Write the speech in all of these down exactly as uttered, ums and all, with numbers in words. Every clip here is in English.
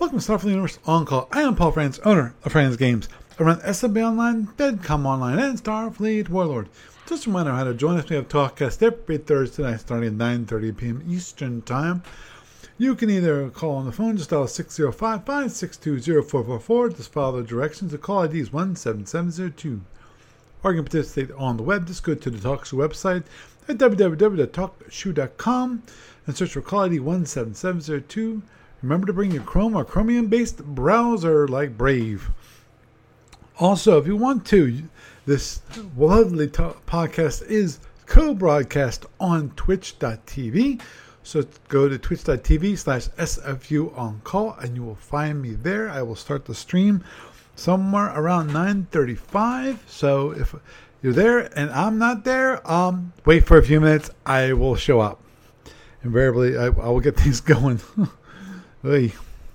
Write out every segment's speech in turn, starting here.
Welcome to Starfleet Universe On Call. I am Paul Franz, owner of Franz Games. I run S M B Online, Bedcom Online, and Starfleet Warlord. Just a reminder how to join us. We have TalkCast every Thursday night starting at nine thirty p.m. Eastern Time. You can either call on the phone, just dial six zero five, five six two, zero four four four. Just follow the directions. The call I D is one seven seven zero two. Or you can participate on the web. Just go to the TalkShoe website at w w w dot talk shoe dot com and search for call I D one seven seven zero two. Remember to bring your Chrome or Chromium-based browser like Brave. Also, if you want to, this lovely to- podcast is co-broadcast on twitch dot t v. So go to twitch dot t v slash S F U on call and you will find me there. I will start the stream somewhere around nine thirty-five. So if you're there and I'm not there, um, wait for a few minutes. I will show up. Invariably, I, I will get things going. Hey.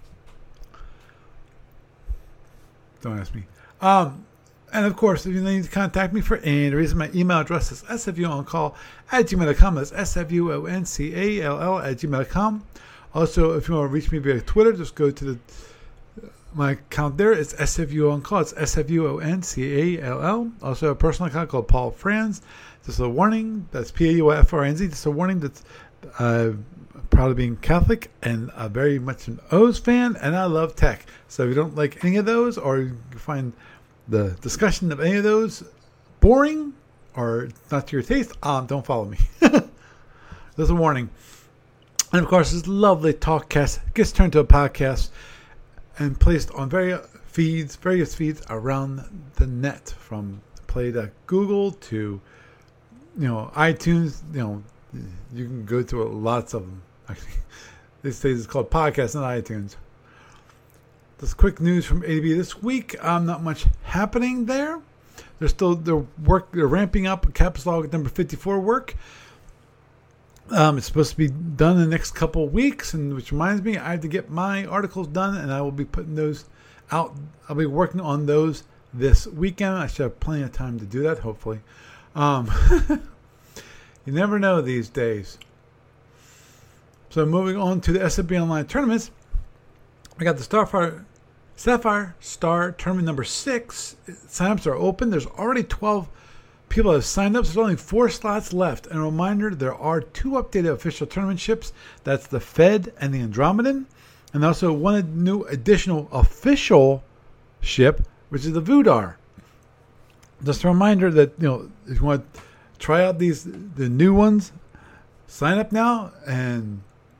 Don't ask me. Um, and of course, if you need to contact me for any reason, my email address is S F U on call at gmail dot com. That's S F U O N C A L L at gmail dot com. Also, if you want to reach me via Twitter, just go to the my account there. It's S F U on call. It's S F U O N C A L L. Also, a personal account called Paul Franz. Just a warning. That's P A U F R N Z. Just a warning that's uh, proud of being Catholic and uh, very much an O's fan, and I love tech. So if you don't like any of those, or you find the discussion of any of those boring or not to your taste, um, don't follow me. There's a warning. And of course, this lovely TalkCast gets turned to a podcast and placed on various feeds, various feeds around the net, from played at Google to, you know, iTunes. You know, you can go to lots of them. Actually, these days it's called podcasts, not iTunes. This quick news from A D B this week. Um, not much happening there. They're still they're work. They're ramping up Caps Log number fifty-four work. Um, it's supposed to be done in the next couple of weeks, and which reminds me, I have to get my articles done, and I will be putting those out. I'll be working on those this weekend. I should have plenty of time to do that, hopefully. Um, you never know these days. So moving on to the S M B Online tournaments, we got the Starfire, Sapphire Star tournament number six. Sign-ups are open. There's already twelve people have signed up. So there's only four slots left. And a reminder, there are two updated official tournament ships. That's the Fed and the Andromedan. And also one new additional official ship, which is the Vudar. Just a reminder that, you know, if you want to try out these, the new ones, sign up now and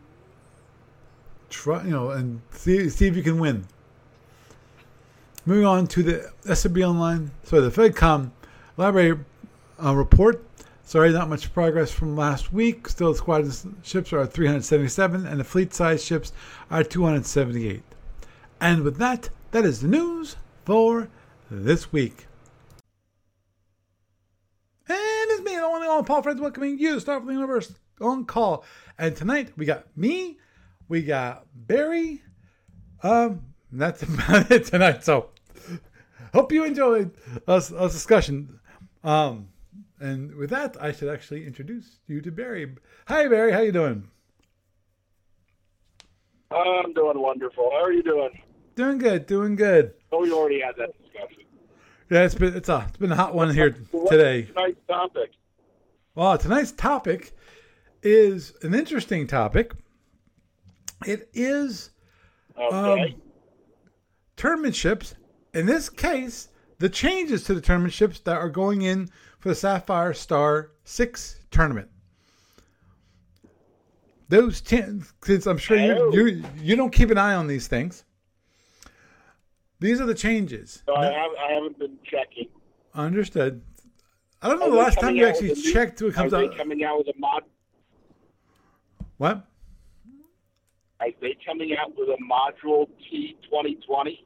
try, you know, and see see if you can win. Moving on to the S M B Online, sorry, the FedCom Library uh, report. Sorry, not much progress from last week. Still, the squadron ships are at three hundred seventy-seven, and the fleet-size ships are two hundred seventy-eight. And with that, that is the news for this week. And it's me, the only one, Paul Franz, welcoming you to Starfleet Universe On Call. And tonight, we got me, we got Barry. Um, that's about it tonight. So, hope you enjoyed us, us discussion. Um, and with that, I should actually introduce you to Barry. Hi, Barry. How you doing? I'm doing wonderful. How are you doing? Doing good. Doing good. Oh, we already had that discussion. Yeah, it's been it's a it's been a hot one here What's today. Tonight's topic. Well, tonight's topic is an interesting topic. It is Okay. um, tournament ships. In this case, the changes to the tournament ships that are going in for the Sapphire Star six tournament. Those ten, because I'm sure you, you you don't keep an eye on these things. These are the changes. So I, have, I haven't been checking. Understood. I don't know Are the they last time coming you out actually with a new- checked who it comes Are out. they coming out with a mod? What? Are they coming out with a module T twenty twenty?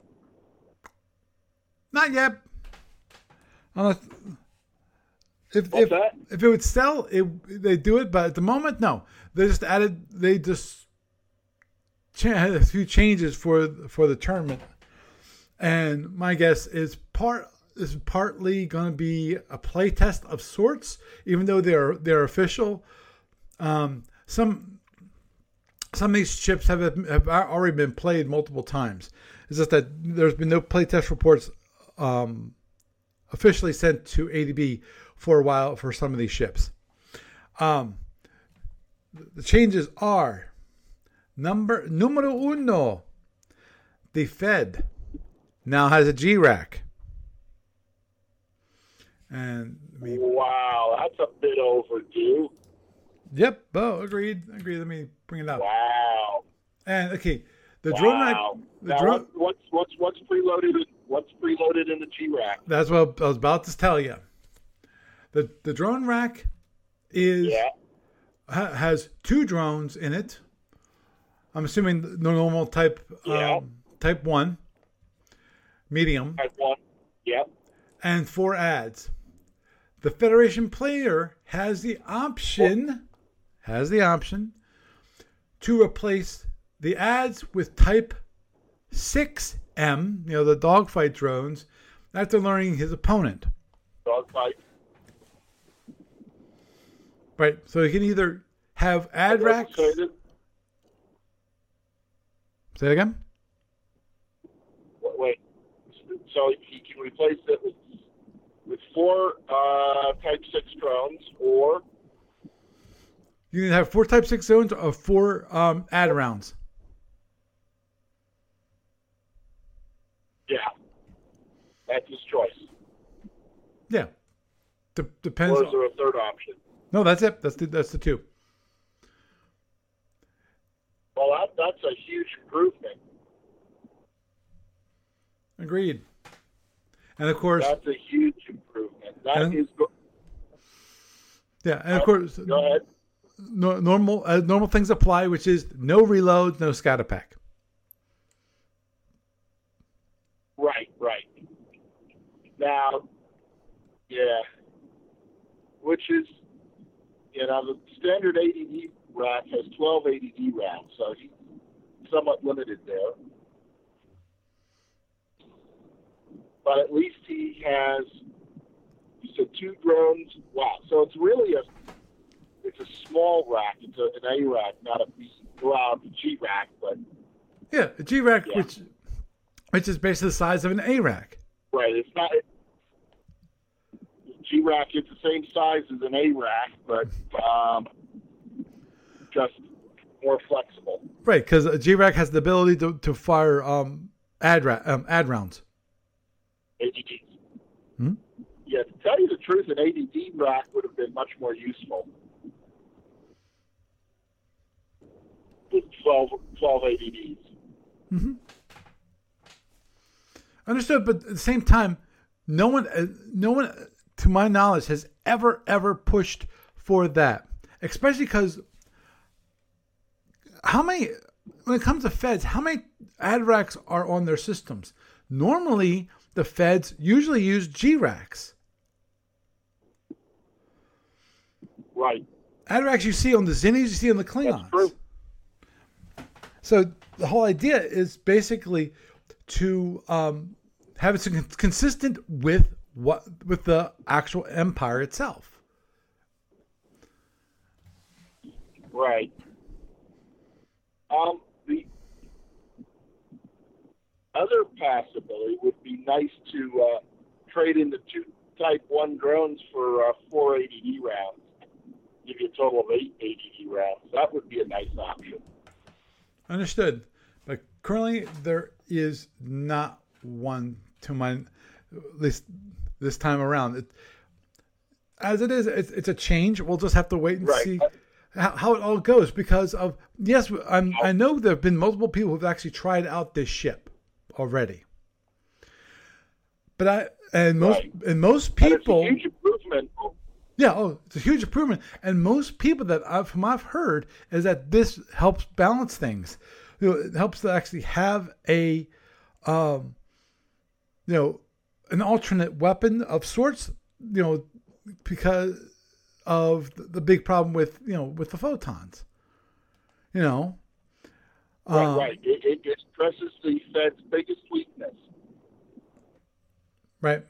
Not yet. Unless, if What's if that? if it would sell, it they do it. But at the moment, no. They just added. They just cha- had a few changes for for the tournament. And my guess is part is partly going to be a play test of sorts, even though they're they're official. Um, some some of these ships have have already been played multiple times. It's just that there's been no playtest reports um, officially sent to A D B for a while for some of these ships. Um, the changes are number numero uno. The Fed now has a G RAC. And we, wow, that's a bit overdue. Yep. Oh, agreed. Agreed. Let me bring it up. Wow. And okay, the wow. drone rack. The now, drone. What's what's what's preloaded? What's preloaded in the G RAC? That's what I was about to tell you. The the drone rack is yeah. ha, has two drones in it. I'm assuming the normal type yeah. um, type one, medium, type one. Yep. And four ads. The Federation player has the option has the option to replace the ads with Type six M, you know, the dogfight drones, after learning his opponent. Dogfight. Right. So he can either have ad racks. Say it again? Wait. So he can replace it with, with four uh, Type six drones, or you can have four Type six drones or four um, ad rounds. Yeah. That's his choice. Yeah. D- depends. Or is there a third option? No, that's it. That's the that's the two. Well, that, that's a huge improvement. Agreed. And of course, that's a huge improvement. That and, is good. Yeah, and of course, go ahead. No, normal uh, normal things apply, which is no reloads, no scatter pack. Right, right. Now, yeah, which is, you know, the standard A D D rack has twelve A D D rounds, so he's somewhat limited there. But at least he has, you said two drones. Wow, so it's really a, it's a small rack. It's a, an A rack, not a B, well, a G rack, but yeah, a G rack, yeah. which which is basically the size of an A rack. Right. It's not. It, G rack is the same size as an A rack, but um, just more flexible. Right, because a G rack has the ability to, to fire um, ad ra- um, ad rounds. A D Ds. Hmm? Yeah, to tell you the truth, an A D D rack would have been much more useful. With twelve, twelve A D Ds. Mm-hmm. Understood, but at the same time, no one, no one, to my knowledge, has ever, ever pushed for that. Especially because how many, when it comes to feds, how many ad racks are on their systems? Normally, the feds usually use G racks. Right. Ad racks you see on the Zinnies, you see on the Klingons. That's true. So the whole idea is basically to um, have it consistent with what with the actual empire itself. Right. Um, the other possibility would be nice to uh, trade in the two Type one drones for uh, four A D D rounds. Give you a total of eight A D D rounds. That would be a nice option. Understood. But currently there is not one to my, at least this time around. It, as it is, it's, it's a change. We'll just have to wait and right. see how, how it all goes because of, yes, I'm, I know there have been multiple people who have actually tried out this ship already. But I, and most, right. and most people. And it's a huge improvement. Yeah, oh, it's a huge improvement. And most people that I've, from I've heard is that this helps balance things. You know, it helps to actually have a, um, you know, an alternate weapon of sorts, you know, because of the big problem with, you know, with the photons, you know. Right, um, right. It, it, it stresses the Fed's biggest weakness. Right.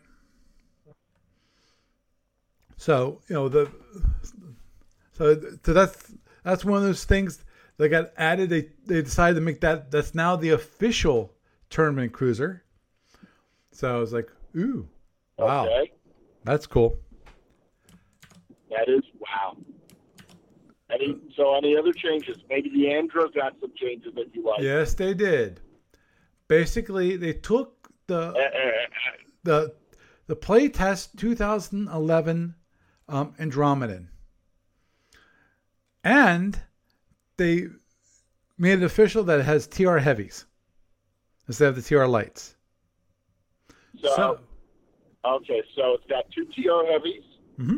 So, you know, the so, so that's that's one of those things they got added. They they decided to make that that's now the official tournament cruiser. So I was like, ooh, wow, Okay. that's cool. That is wow. Any so any other changes? Maybe the Andro got some changes that you like. Yes, they did. Basically, they took the Uh, uh, uh, the the playtest twenty eleven um, Andromedan, and they made it official that it has T R heavies instead of the T R lights. so, So, okay, so it's got two T R heavies, mm-hmm.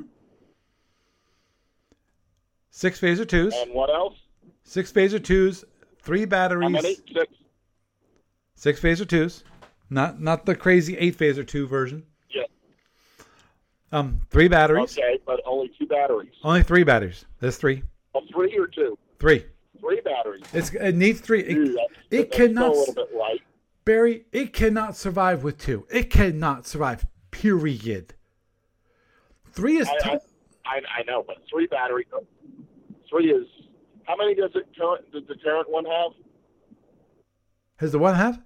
six phaser twos, and what else? six phaser twos, three batteries. How many? Six. Six phaser twos, not not the crazy eight phaser two version. Yeah. Um, three batteries. Okay, but only two batteries. Only three batteries. There's three. Oh, three or two? Three. Three batteries. It's it needs three. It, Dude, that's, it that's cannot. still a little bit light. Barry, it cannot survive with two. It cannot survive. Period. Three is. I, T- I, I, I know, but three battery. Three is. How many does it current? Does the current one have? Has the one have?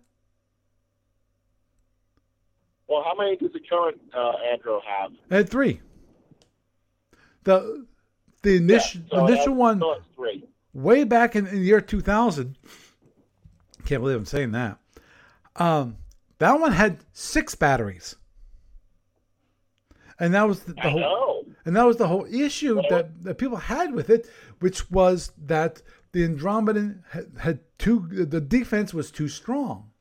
Well, how many does the current uh, Andro have? It had three. The the initial Yeah, so it initial has- one so it's three. way back in, in the year two thousand. Can't believe I'm saying that. Um, that one had six batteries, and that was the, the I whole. know. And that was the whole issue that, that people had with it, which was that the Andromedan had, had too, the defense was too strong.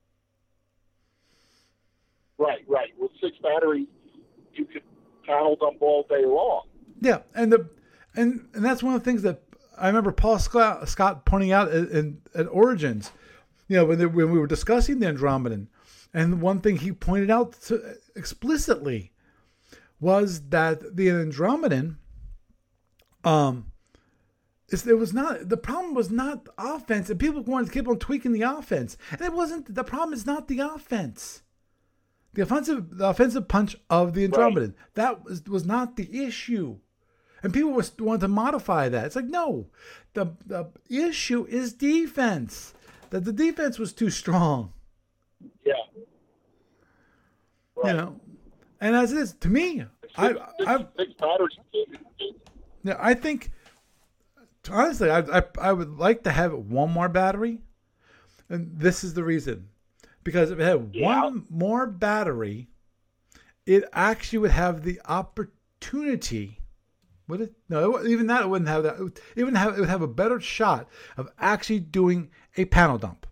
Right, right. With six batteries, you could panel dump all day long. Yeah, and the and and that's one of the things that I remember Paul Scott, Scott pointing out at, in, at Origins, you know, when they, when we were discussing the Andromedan, and one thing he pointed out to, explicitly was that the Andromedan, um, is, it was not the problem was not offense, and people wanted to keep on tweaking the offense, and it wasn't. The problem is not the offense. The offensive, the offensive punch of the Andromedan, right. that was was not the issue, and people was wanted to modify that. It's like no, the the issue is defense. That the defense was too strong. Yeah. Right. You know, and as it is to me, Six, I six, I six batteries. yeah, I think honestly, I, I I would like to have one more battery, and this is the reason. Because if it had yeah. one more battery, it actually would have the opportunity. Would it? No, even that it wouldn't have that. It would, even have it would have a better shot of actually doing a panel dump.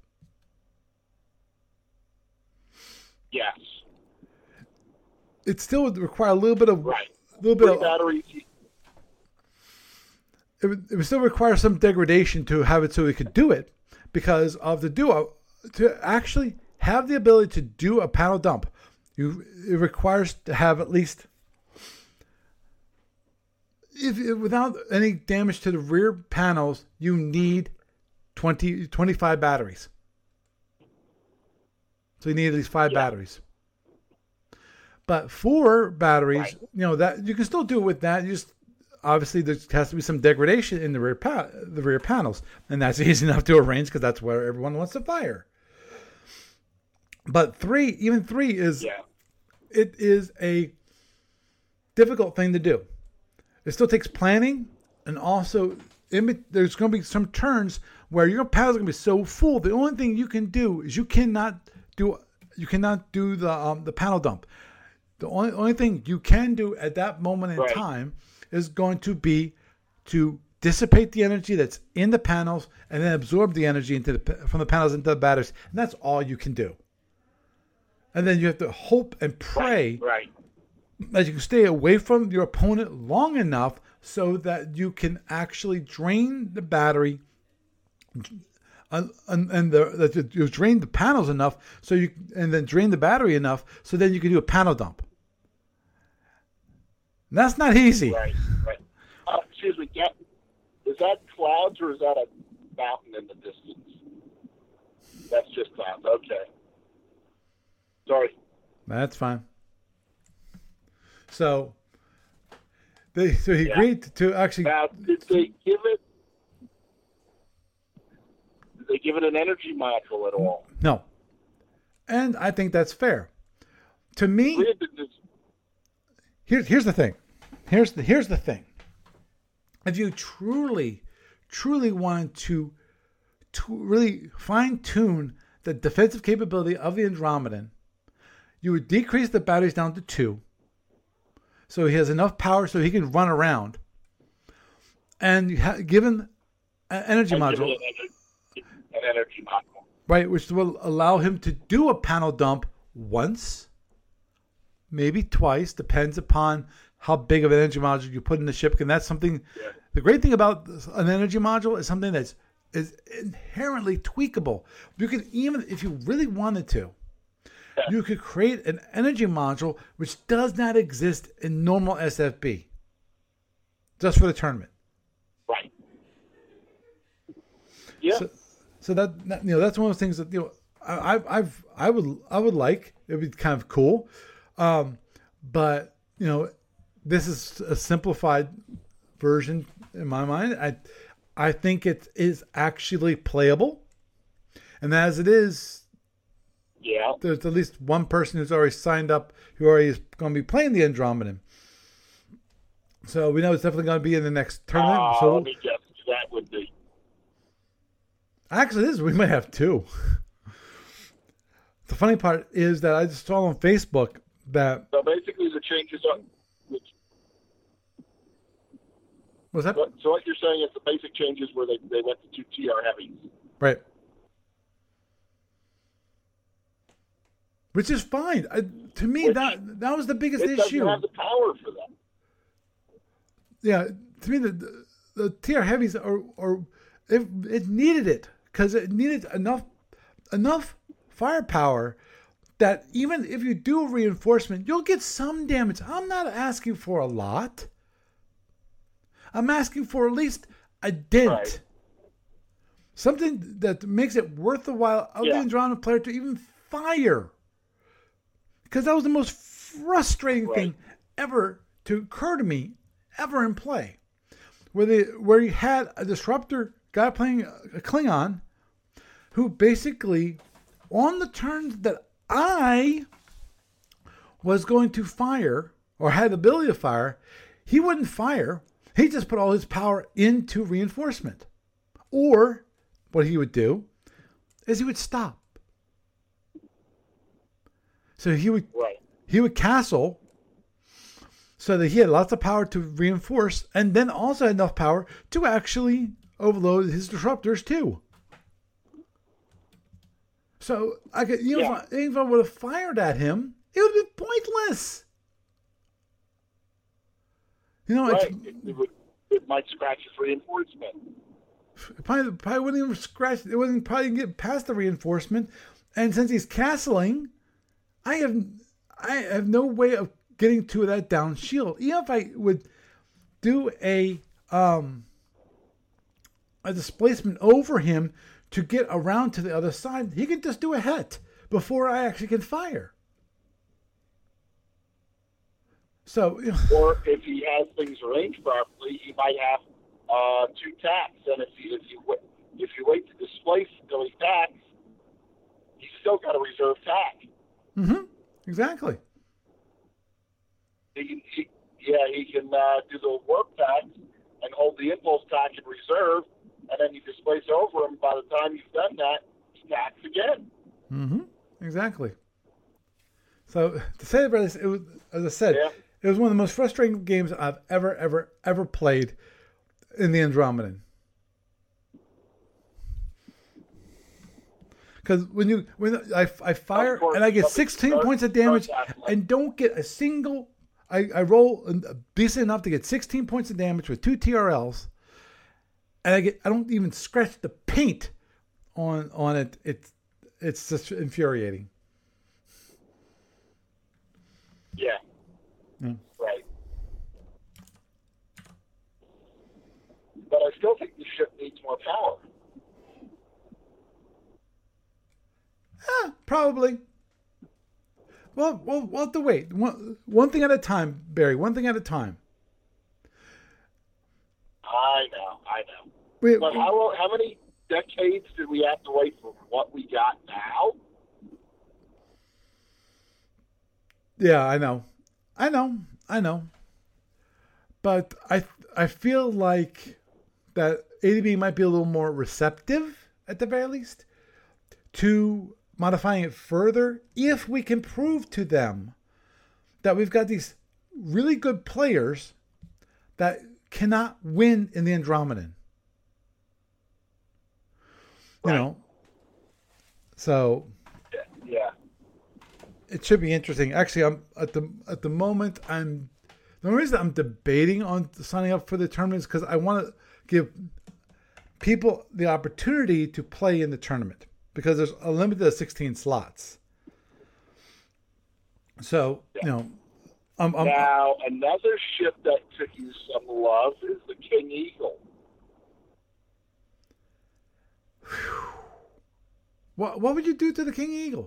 Yes. It still would require a little bit of right. a little bit Three of batteries. It would, it would still require some degradation to have it so it could do it, because of the duo to actually have the ability to do a panel dump. You it requires to have at least, if, if without any damage to the rear panels, you need twenty, twenty-five batteries. So you need at least five yeah. batteries. But four batteries, right. you know, that you can still do it with that. You just obviously there has to be some degradation in the rear pa- the rear panels, and that's easy enough to arrange because that's where everyone wants to fire. But three, even three is, yeah. it is a difficult thing to do. It still takes planning, and also in, there's going to be some turns where your panels are going to be so full. The only thing you can do is you cannot do you cannot do the um, the panel dump. The only only thing you can do at that moment in right. time is going to be to dissipate the energy that's in the panels and then absorb the energy into the from the panels into the batteries, and that's all you can do. And then you have to hope and pray right, right. that you can stay away from your opponent long enough so that you can actually drain the battery and, and, and the, that you drain the panels enough so you and then drain the battery enough so then you can do a panel dump. And that's not easy. Right, right. Uh, excuse me, yeah. Is that clouds or is that a mountain in the distance? That's just clouds. Okay. Sorry. That's fine. So, they so he yeah. agreed to actually. Now, did they give it? did they give it an energy module at all? No. And I think that's fair. To me, here's here's the thing. Here's the here's the thing. If you truly, truly wanted to, to really fine tune the defensive capability of the Andromedan, you would decrease the batteries down to two, so he has enough power so he can run around. And you ha- given an energy And module, give it an, energy, an energy module. right, which will allow him to do a panel dump once, maybe twice, depends upon how big of an energy module you put in the ship. And that's something. Yeah. The great thing about an energy module is something that's is inherently tweakable. You can even, if you really wanted to, Yeah. you could create an energy module which does not exist in normal S F B, just for the tournament. Right. Yeah. So, so that, that you know that's one of those things that you know I I've, I've I would I would like. It would be kind of cool, um, but you know this is a simplified version in my mind. I I think it is actually playable, and as it is, yeah. there's at least one person who's already signed up who already is going to be playing the Andromedan. So we know it's definitely going to be in the next tournament. Uh, so let me guess who that would be. actually, this we might have two. The funny part is that I just saw on Facebook that So basically, the changes are. Which, was that so what you're saying is the basic changes where they, they went to two T R heavies. right, which is fine. I, to me, Which- that that was the biggest It doesn't issue. have the power for that. Yeah, to me, the the, the T R heavies are, are it, it needed it because it needed enough enough firepower that even if you do reinforcement, you'll get some damage. I'm not asking for a lot. I'm asking for at least a dent. Right. Something that makes it worth the while of Yeah. the Andromeda player to even fire. Because that was the most frustrating Right. thing ever to occur to me, ever in play. Where they where you had a disruptor guy playing a Klingon who basically, on the turns that I was going to fire, or had the ability to fire, he wouldn't fire. He just put all his power into reinforcement. Or what he would do is he would stop. So he would Right. he would castle so that he had lots of power to reinforce, and then also had enough power to actually overload his disruptors too. So I could, even, Yeah. if, I, even if I would have fired at him, it would have been pointless. You know, Right. it's, It, it, would, it might scratch his reinforcement. it probably, probably wouldn't even scratch. It wouldn't probably get past the reinforcement. And since he's castling, I have I have no way of getting to that down shield. Even if I would do a um a displacement over him to get around to the other side, he can just do a hit before I actually can fire. So, you know, Or if he has things arranged properly, he might have uh, two tacks. And if you if you wa- if you wait to displace until he tacks, he's still got a reserve tack. mm-hmm, exactly. He can, he, yeah, he can uh, do the warp tack and hold the impulse tack in reserve, and then you displace over him. By the time you've done that, he tacks again. Mm-hmm. Exactly. So to say about this, it was, as I said, Yeah. it was one of the most frustrating games I've ever, ever, ever played in the Andromedan. Because when you when I, I fire Of course, and I get nothing sixteen starts- points of damage starts acting like- and don't get a single, I, I roll decent enough to get sixteen points of damage with two T R Ls, and I get I don't even scratch the paint on on it. It's it's just infuriating. Yeah. Yeah. Right. But I still think the ship needs more power. Eh, probably. Well, well, we'll have to wait. One, one thing at a time, Barry. One thing at a time. I know, I know. We, But how how many decades did we have to wait for what we got now? Yeah, I know. I know. I know. But I I feel like that A D B might be a little more receptive, at the very least, to modifying it further if we can prove to them that we've got these really good players that cannot win in the Andromedan. You Right. know? So Yeah. yeah. it should be interesting. Actually, I'm at the at the moment I'm the only reason I'm debating on signing up for the tournament is because I want to give people the opportunity to play in the tournament because there's a limit of sixteen slots. So, you know, I'm, I'm, Now, another ship that took you some love is the King Eagle. what what would you do to the King Eagle?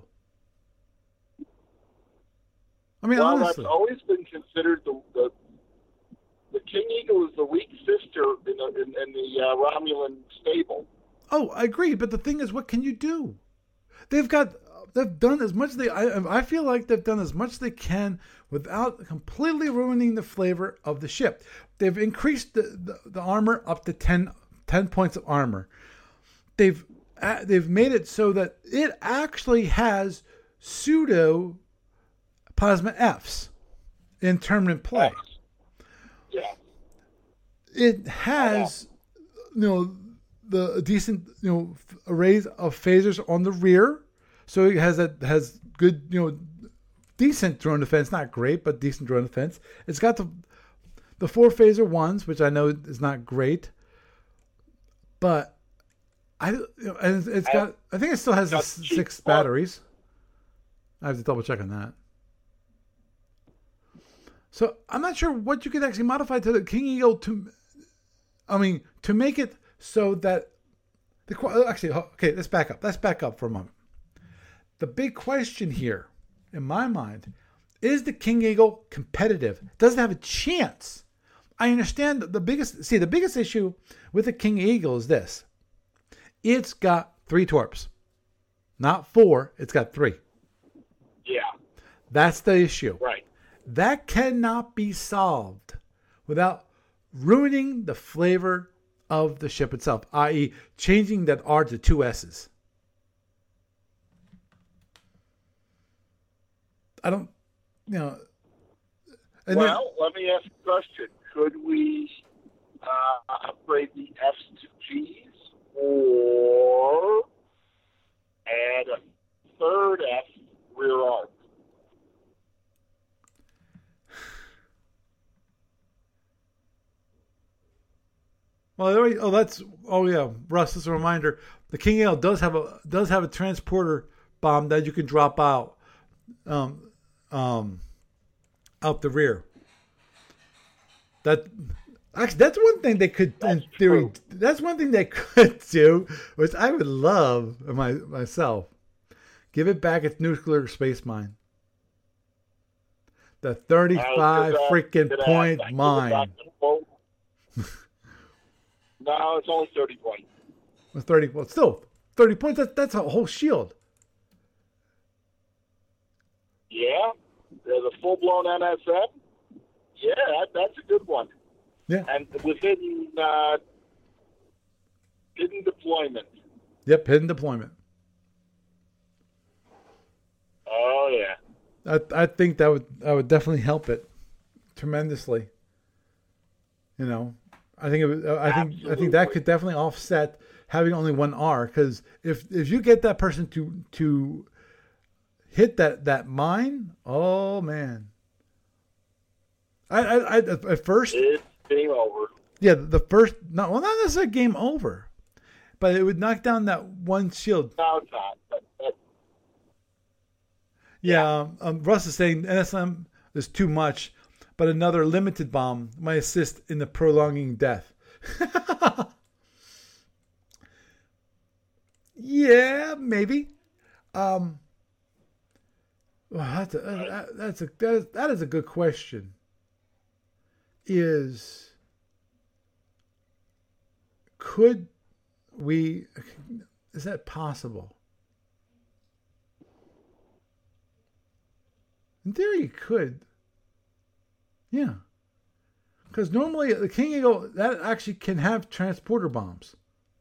I mean, Well, honestly. that's always been considered the the, the King Eagle is the weak sister in the, in, in the uh, Romulan stable. Oh, I agree. But the thing is, what can you do? They've got, they've done as much as they, I, I feel like they've done as much as they can without completely ruining the flavor of the ship. They've increased the, the, the armor up to ten, ten points of armor. They've, uh, they've made it so that it actually has pseudo plasma Fs in tournament play. Yeah. It has, you know, the decent, you know, arrays of phasers on the rear, so it has a has good, you know, decent drone defense, not great, but decent drone defense. It's got the the four phaser ones, which I know is not great, but I, you know, and it's got, I think it still has the six batteries. I have to double check on that. So I'm not sure what you could actually modify to the King Eagle to, I mean, to make it so that the actually okay. Let's back up. Let's back up for a moment. The big question here, in my mind, is the King Eagle competitive? Does it have a chance? I understand that the biggest see the biggest issue with the King Eagle is this: it's got three torps, not four. It's got three. Yeah. That's the issue. Right. That cannot be solved without ruining the flavor of the ship itself, that is changing that R to two S's. I don't, you know. Well, then, let me ask a question. Could we uh, upgrade the F's to G's or add a third F rear arc? Well, already, oh, that's oh yeah, Russ. As a reminder, the King Eagle does have a does have a transporter bomb that you can drop out, um, um, out the rear. That actually, that's one thing they could, that's in theory, true. that's one thing they could do, which I would love my, myself. Give it back its nuclear space mine. The thirty-five uh, freaking point mine. No, it's only thirty points. Well, thirty. Well, still thirty points. That, that's a whole shield. Yeah, the full blown N S M. Yeah, that, that's a good one. Yeah, and within uh, hidden deployment. Yep, hidden deployment. Oh yeah. I I think that would that would definitely help it tremendously. You know. I think it was, I think Absolutely. I think that could definitely offset having only one R, because if if you get that person to to hit that, that mine, oh man! I I, I at first it's game over. Yeah, the first not well not necessarily game over, but it would knock down that one shield. No, it's not. But, but, yeah, yeah. Um, um, Russ is saying N S M is too much. But another limited bomb might assist in the prolonging death. Yeah, maybe. Um, well, that's a, uh, that's a that is, that is a good question. Is could we, is that possible? In theory, you could. Yeah. Because normally the King Eagle, that actually can have transporter bombs.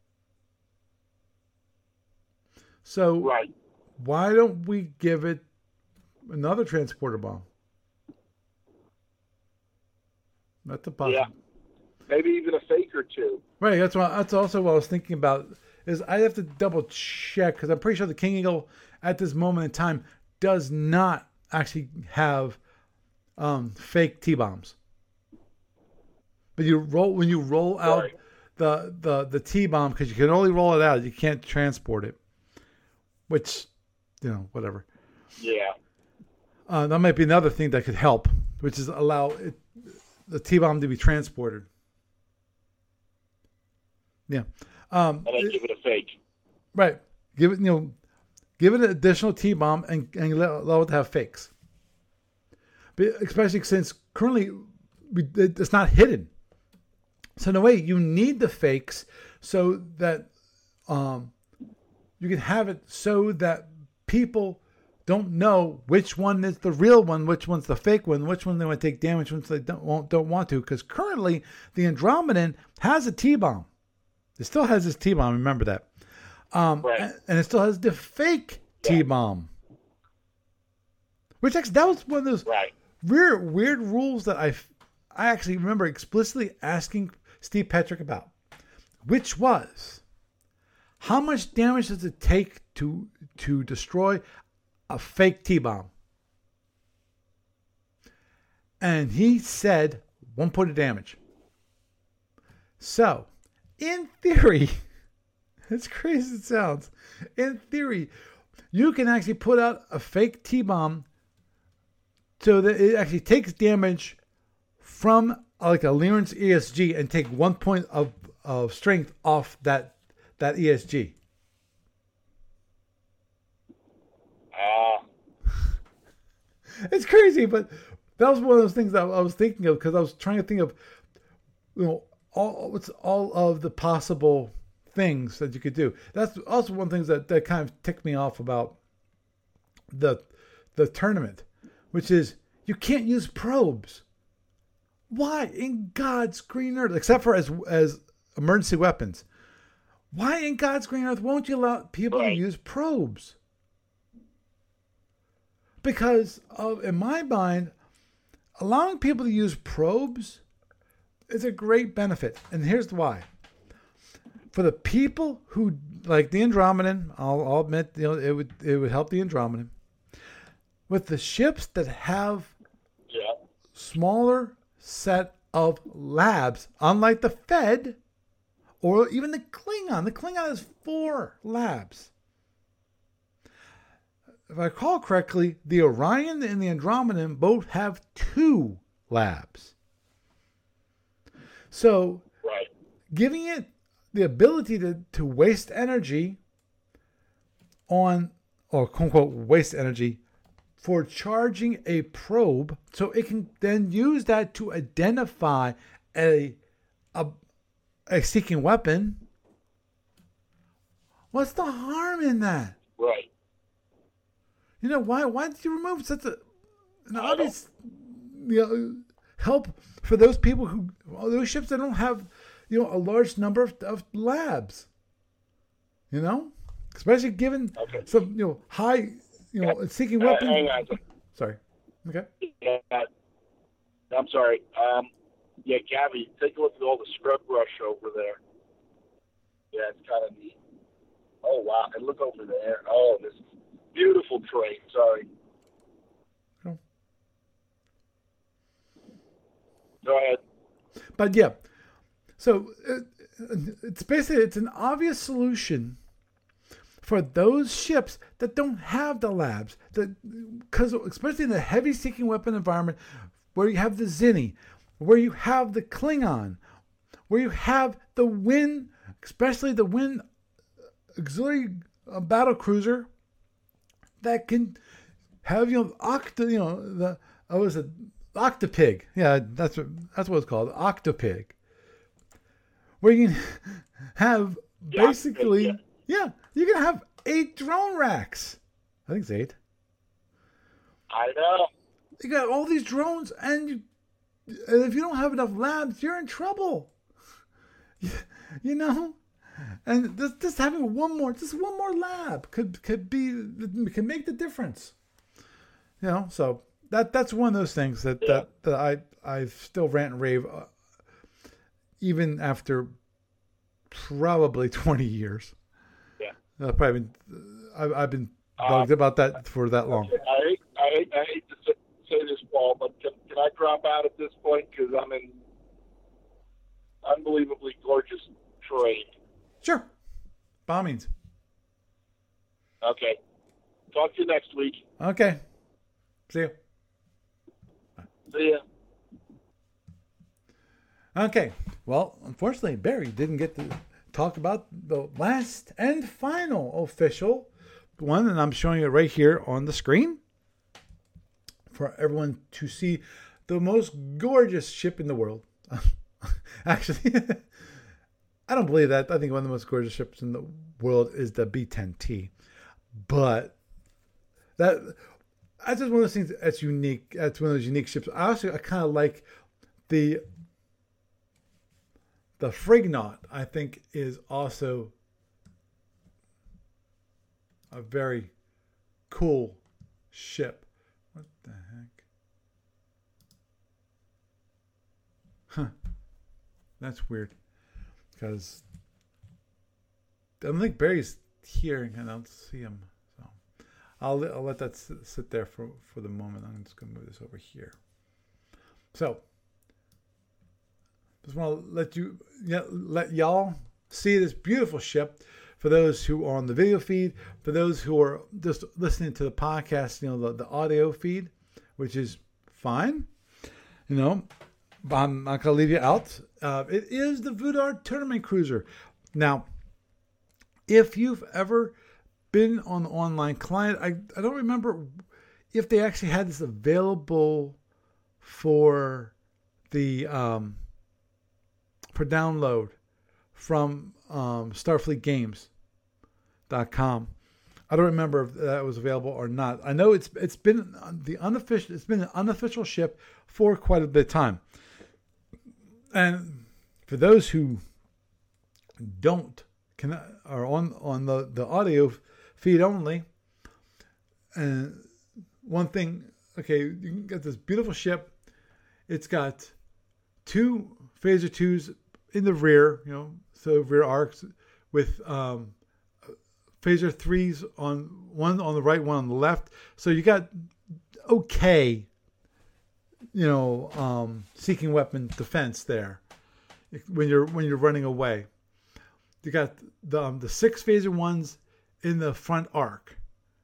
So Right. why don't we give it another transporter bomb? That's a possibility. Yeah. Maybe even a fake or two. Right. That's what. That's also what I was thinking about. Is I have to double check because I'm pretty sure the King Eagle at this moment in time does not actually have um, fake T-bombs. But you roll when you roll out Right. the the the T-bomb, because you can only roll it out, you can't transport it. Which, you know, whatever. Yeah. Uh, that might be another thing that could help, which is allow it, the T-bomb to be transported. Yeah. Um, And then give it a fake. right. Give it, you know, give it an additional T-bomb and, and allow it to have fakes. But especially since currently we, it's not hidden. So in a way, you need the fakes so that um, you can have it so that people don't know which one is the real one, which one's the fake one, which one they want to take damage, which ones they don't won't, don't want to. Because currently, the Andromedan has a T-bomb. It still has this T-bomb. Remember that. Um, Right. and, and it still has the fake Yeah. T-bomb. Which actually, that was one of those Right. weird, weird rules that I, I actually remember explicitly asking Steve Petrick about, which was, how much damage does it take to to destroy a fake T-bomb? And he said one point of damage. So, in theory, as crazy as it sounds, in theory, you can actually put out a fake T-bomb so that it actually takes damage from uh, like a Lyran's E S G and take one point of, of strength off that that E S G. Ah. It's crazy, but that was one of those things that I was thinking of because I was trying to think of, you know, all what's all of the possible things that you could do. That's also one of the things that, that kind of ticked me off about the the tournament, which is you can't use probes. Why in God's green earth, except for as as emergency weapons? Why in God's green earth won't you allow people Right. to use probes? Because of, in my mind, allowing people to use probes is a great benefit. And here's why. For the people who, like the Andromedan, I'll, I'll admit, you know, it would it would help the Andromedan. With the ships that have Yeah. smaller set of labs, unlike the Fed or even the Klingon. The Klingon has four labs. If I recall correctly, the Orion and the Andromedan both have two labs. So Right. giving it the ability to, to waste energy on, or quote unquote, waste energy for charging a probe, so it can then use that to identify a a, a seeking weapon. What's the harm in that? Right. You know, why why did you remove such a an obvious, you know, help for those people who, those ships that don't have, you know, a large number of, of labs? You know, especially given Okay. some, you know, high, you know, seeking Uh, weapon. hang on. Sorry. Okay. Yeah. I'm sorry. Um, yeah, Gabby, take a look at all the scrub brush over there. Yeah, it's kind of neat. Oh, wow. And look over there. Oh, this beautiful terrain. Sorry. Cool. Go ahead. But yeah, so it, it's basically, it's an obvious solution for those ships that don't have the labs, that because especially in the heavy seeking weapon environment, where you have the Zinni, where you have the Klingon, where you have the Win, especially the Win auxiliary uh, battle cruiser that can have, you know, octa, you know, the oh, was it Octopig? Yeah, that's what that's what it's called, Octopig, where you can have basically, yeah, yeah, you're going to have eight drone racks. I think it's eight. I know. You got all these drones, and, you, and if you don't have enough labs, you're in trouble. You know? And just, just having one more, just one more lab could could be can make the difference. You know, so that that's one of those things that Yeah. that, that I I still rant and rave, uh, even after probably twenty years. Yeah. I've probably been I've, I've been Uh, bugged about that for that long. I hate, I hate, I hate to say, say this, Paul, but can, can I drop out at this point because I'm in unbelievably gorgeous terrain. Sure, by all means. Okay. Talk to you next week. Okay, see you. See ya. Okay, well, unfortunately, Barry didn't get to talk about the last and final official one, and I'm showing it right here on the screen for everyone to see. The most gorgeous ship in the world. Actually, I don't believe that. I think one of the most gorgeous ships in the world is the B ten T. But that that's just one of those things that's unique. That's one of those unique ships. I also I kind of like the the Frignaut. I think is also a very cool ship. What the heck? Huh. That's weird. Because I don't think Barry's here and I don't see him. So I'll, I'll let that sit there for, for the moment. I'm just going to move this over here. So just want to let you yeah, let y'all see this beautiful ship. For those who are on the video feed, for those who are just listening to the podcast, you know, the, the audio feed, which is fine. You know, I'm not going to leave you out. Uh, it is the Voudar Tournament Cruiser. Now, if you've ever been on the online client, I, I don't remember if they actually had this available for the um, for download from um, Starfleet Games dot com. I don't remember if that was available or not. I know it's it's been the unofficial it's been an unofficial ship for quite a bit of time. And for those who don't can are on on the, the audio feed only, and one thing, okay, you can get this beautiful ship. It's got two phaser twos in the rear, you know, so rear arcs with um, phaser threes on one on the right, one on the left. So you got okay, you know, um, seeking weapon defense there when you're when you're running away. You got the um, the six phaser ones in the front arc,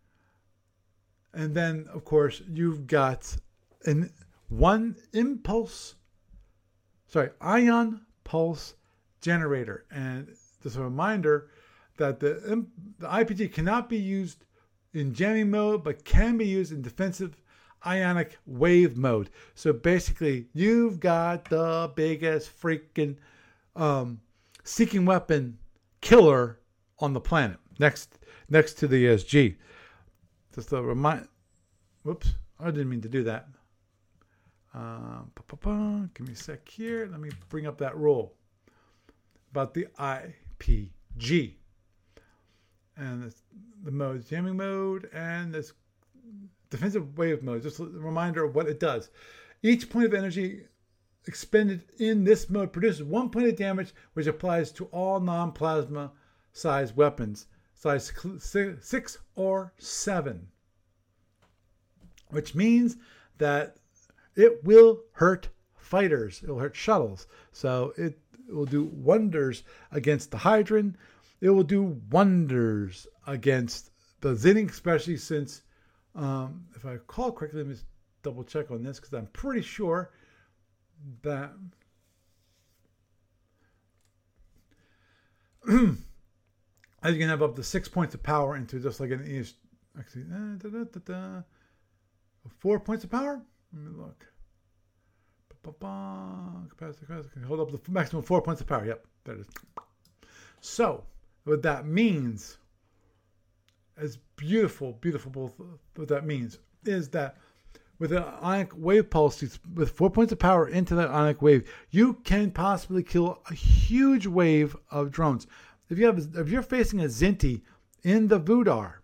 and then of course you've got an one impulse, sorry, ion pulse generator. And just a reminder that the, the I P G cannot be used in jamming mode, but can be used in defensive ionic wave mode. So basically, you've got the biggest freaking um, seeking weapon killer on the planet, next next to the E S G. Just a remind. Whoops, I didn't mean to do that. Uh, give me a sec here. Let me bring up that rule about the I P G and this, the modes, jamming mode and this defensive wave mode. Just a reminder of what it does. Each point of energy expended in this mode produces one point of damage, which applies to all non-plasma size weapons, size six or seven, which means that it will hurt fighters. It will hurt shuttles. So it will do wonders against the Hydron. It will do wonders against the Zinnik, especially since, um, if I recall correctly, let me just double check on this because I'm pretty sure that as you can have up to six points of power into just like an E S, actually, uh, da, da, da, da, four points of power. Let me look. Capacity, capacity. Hold up the maximum four points of power. Yep, there it is. So, what that means, as beautiful, beautiful, both what that means is that with an ionic wave pulse, with four points of power into that ionic wave, you can possibly kill a huge wave of drones. If you have, if you're facing a Zinti in the Vudar,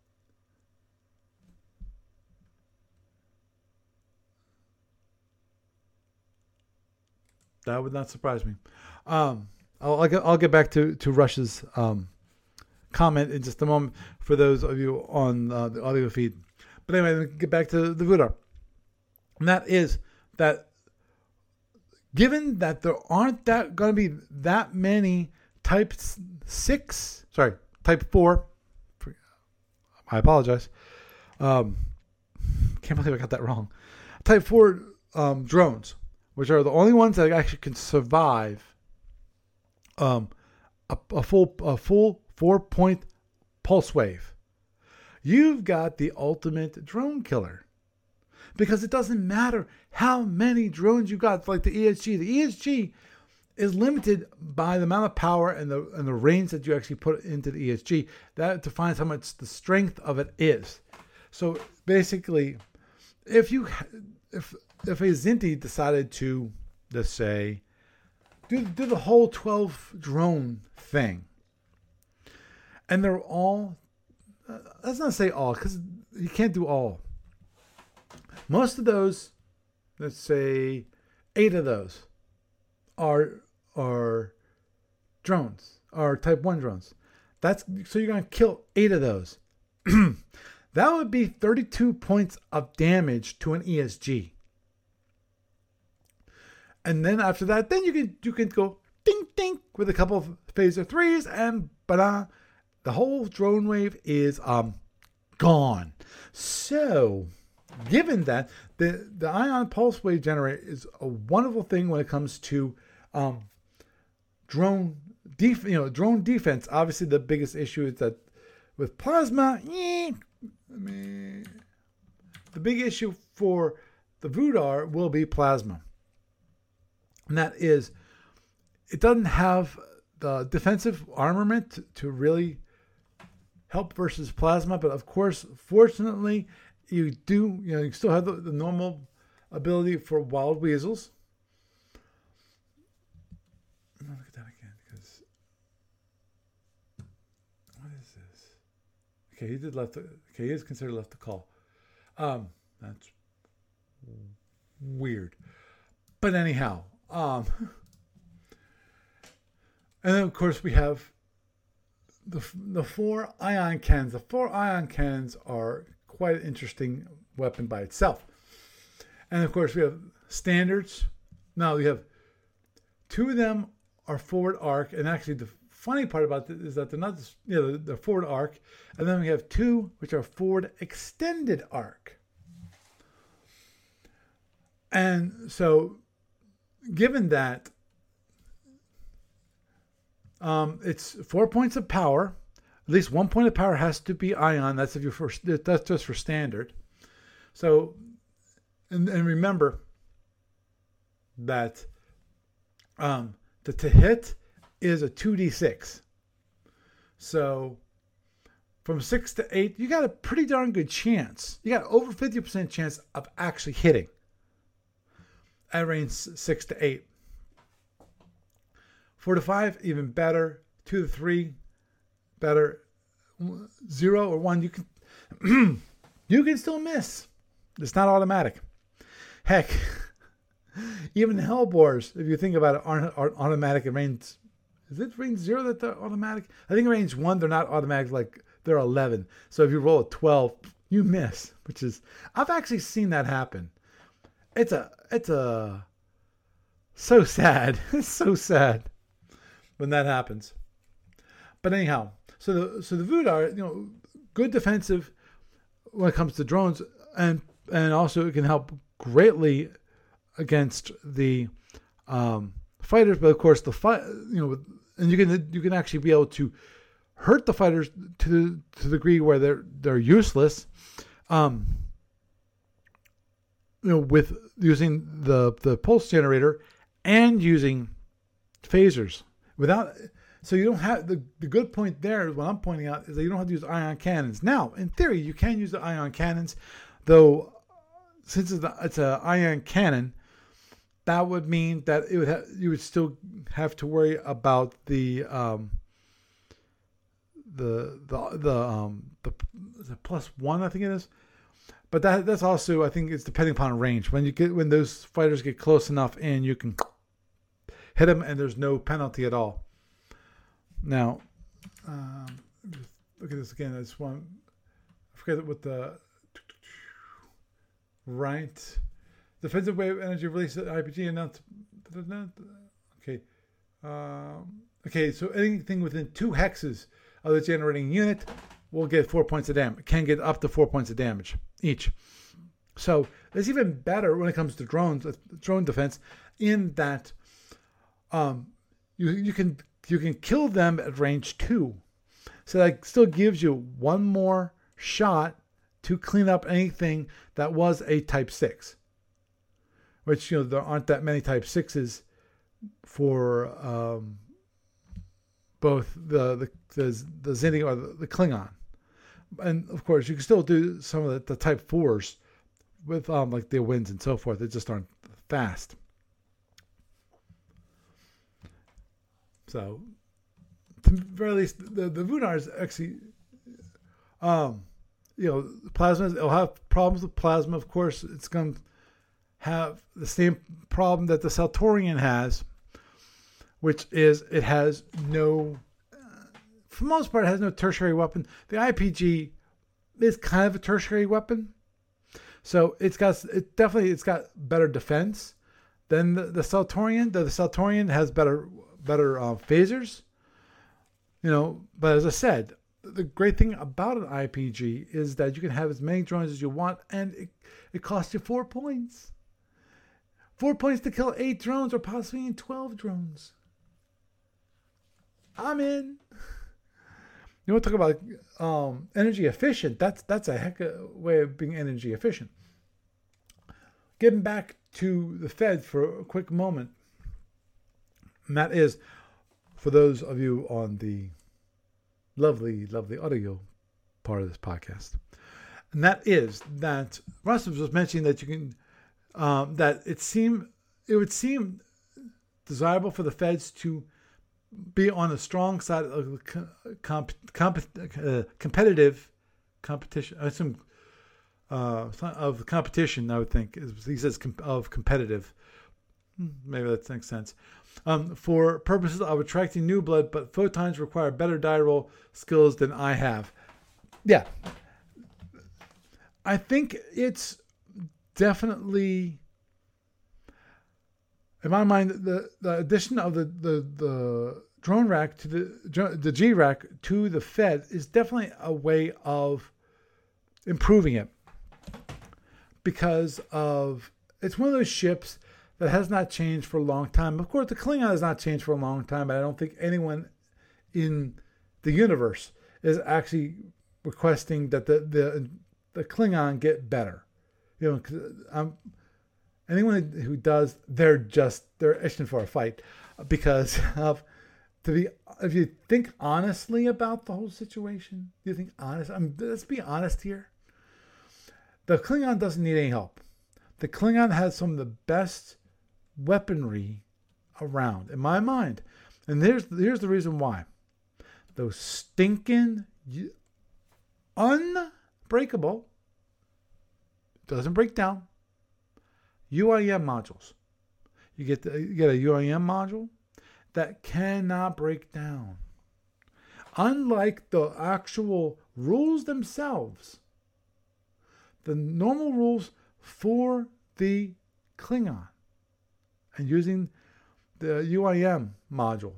that would not surprise me. Um, I'll, I'll, get, I'll get back to, to Rush's um, comment in just a moment for those of you on uh, the audio feed. But anyway, let me get back to the Vudar. And that is that given that there aren't that going to be that many type six, sorry, type four, I apologize. Um, can't believe I got that wrong. Type four um, drones, which are the only ones that actually can survive um, a, a full a full four point pulse wave. You've got the ultimate drone killer, because it doesn't matter how many drones you got. Like the E S G, the E S G is limited by the amount of power and the and the range that you actually put into the E S G. That defines how much the strength of it is. So basically, if you if if a Zinti decided to, let's say, do do the whole twelve drone thing, and they're all, uh, let's not say all, because you can't do all. Most of those, let's say, eight of those are are drones, are type one drones. That's so you're gonna kill eight of those. That would be thirty-two points of damage to an E S G. And then after that, then you can you can go ding ding with a couple of phaser threes, and ba-da, the whole drone wave is um gone. So, given that, the the ion pulse wave generator is a wonderful thing when it comes to um drone def you know drone defense. Obviously, the biggest issue is that with plasma, eh, I mean, the big issue for the Vudar will be plasma. And that is, it doesn't have the defensive armament to, to really help versus plasma. But of course, fortunately, you do, you know, you still have the, the normal ability for wild weasels. Look at that again, because what is this? Okay, he did left. The, okay, he is considered left the call. Um, that's weird. But anyhow, um, and then of course we have the the four ion cannons. The four ion cannons are quite an interesting weapon by itself. And of course we have standards. Now we have two of them are forward arc, and actually the funny part about this is that they're not, you know, they're forward arc, and then we have two which are forward extended arc. And so, given that um, it's four points of power, at least one point of power has to be ion. That's if you're for, that's just for standard. So, and, and remember that um, the to hit is a two d six. So from six to eight, you got a pretty darn good chance. You got over fifty percent chance of actually hitting at range six to eight. Four to five, even better. Two to three, better. Zero or one, you can you can still miss. It's not automatic. Heck, even Hellbores, if you think about it, aren't, aren't automatic at range. Is it range zero that they're automatic? I think range one, they're not automatic, like they're eleven. So if you roll a twelve, you miss, which is, I've actually seen that happen. It's a, it's a, so sad. It's so sad when that happens. But anyhow, so the, so the Vudar, you know, good defensive when it comes to drones, and, and also it can help greatly against the um, fighters. But of course, the fight, you know, and you can you can actually be able to hurt the fighters to to the degree where they're they're useless. Um, you know, with using the the pulse generator and using phasers. Without So you don't have, the, the good point there is what I'm pointing out is that you don't have to use ion cannons. Now, in theory, you can use the ion cannons, though since it's, a, it's an ion cannon, that would mean that it would ha- you would still have to worry about the um, the the the um the, the plus one, I think it is. But that that's also, I think, it's depending upon range. When you get when those fighters get close enough in, you can hit them, and there's no penalty at all. Now, um, just look at this again. I just want I forget what the right defensive wave energy release at I P G announced. Okay, um, okay. So anything within two hexes of the generating unit will get four points of damage. Can get up to four points of damage each. So it's even better when it comes to drones, drone defense, in that um, you you can you can kill them at range two. So that still gives you one more shot to clean up anything that was a Type six. Which, you know, there aren't that many Type sixes for um, both the the the, the Zinni or the, the Klingon. And of course, you can still do some of the, the Type fours with um, like the winds and so forth. They just aren't fast. So, to the very least, the the Vunars actually, um, you know, plasmas. It'll have problems with plasma. Of course, it's going to have the same problem that the Saltorian has, which is it has no, uh, for the most part, it has no tertiary weapon. The I P G is kind of a tertiary weapon, so it's got it definitely it's got better defense than the, the Saltorian. The, the Saltorian has better better uh, phasers, you know. But as I said, the great thing about an I P G is that you can have as many drones as you want, and it, it costs you four points. Four points to kill eight drones, or possibly even twelve drones. I'm in. You want to talk about um, energy efficient? That's that's a heck of a way of being energy efficient. Getting back to the Fed for a quick moment, and that is for those of you on the lovely, lovely audio part of this podcast, and that is that Russell was mentioning that you can. Um, that it seem it would seem desirable for the Feds to be on the strong side of comp, comp, uh, competitive competition. I assume uh, of competition. I would think he says of competitive. Maybe that makes sense. Um, for purposes of attracting new blood, but photons require better die roll skills than I have. Yeah, I think it's. Definitely, in my mind, the, the addition of the, the, the drone rack to the the G rack to the Fed is definitely a way of improving it, because of it's one of those ships that has not changed for a long time. Of course, the Klingon has not changed for a long time, but I don't think anyone in the universe is actually requesting that the the, the Klingon get better. You know, cause I'm, anyone who does, they're just they're itching for a fight, because of to be. If you think honestly about the whole situation, you think honest. I mean, let's be honest here. The Klingon doesn't need any help. The Klingon has some of the best weaponry around, in my mind, and here's here's the reason why. Those stinking, unbreakable. Doesn't break down. U I M modules. You get the, you get a U I M module that cannot break down. Unlike the actual rules themselves, the normal rules for the Klingon and using the U I M module.